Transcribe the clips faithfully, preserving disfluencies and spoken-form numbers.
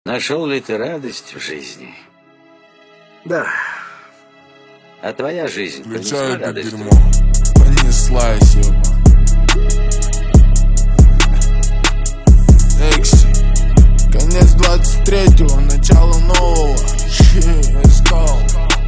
Нашел ли ты радость в жизни? Да. А твоя жизнь Включаю понесла это радость? дерьмо. Понеслась, ёба. Экси. Конец двадцать третьего, начало нового. Let's go.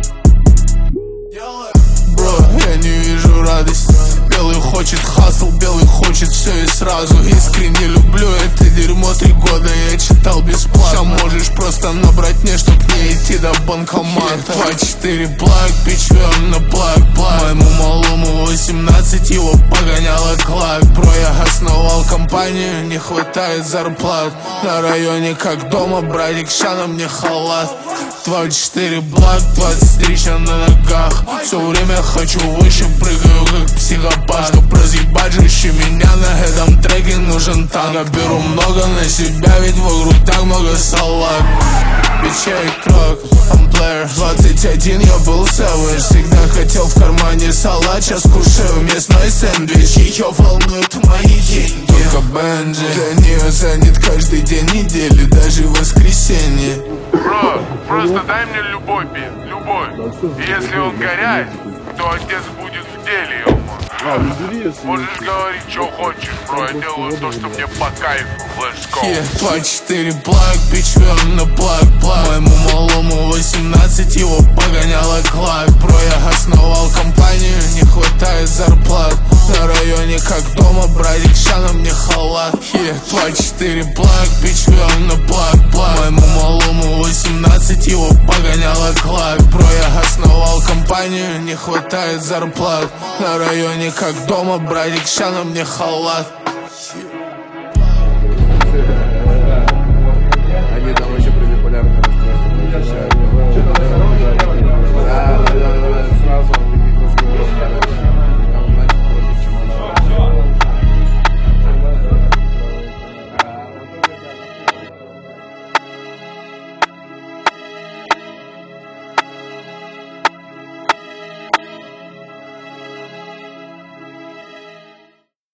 Бро, я не вижу радости. Белый хочет хасл, белый хочет все и сразу. Искренне люблю это дерьмо, три года я читал бесплатно. Можешь просто набрать мне, чтоб не идти до банкомата. Два-четыре блак, бич на блак, блак. Моему малому восемнадцать, его погоняла клак. Бро, я основал компанию, не хватает зарплат. На районе как дома, братик, ща на мне халат. Два-четыре блак, двадцать три ща на ногах. Все время хочу выше, прыгаю как психопат. Чтоб разъебать жестче меня на этом треке нужен танк. Я беру много на себя, ведь вокруг так много салат. Бичей крок, I'm player. Двадцать один я был savage. Всегда хотел в кармане салат. Сейчас кушаю мясной сэндвич. Ее волнуют мои деньги. Только Бенджи для нее занят каждый день недели, даже в воскресенье. Бро, просто дай мне любой бит, любой. И если он горяет, то отец будет в деле, ё-мо. Можешь говорить, что хочешь, бро, я делаю то, что мне по кайфу. Let's go. Yeah, два-четыре блак, бич на блак, блак. Моему малому восемнадцать, его погоняла клак. Бро, я основал компанию, не хватает зарплат. На районе как дома, братик, ща на мне халат. Yeah, два-четыре блак, бич на блак, блак. Моему малому восемнадцать, его погоняла клак. Бро, я основал компанию, не хватает зарплат. На районе как дома, братик, ща на мне халат.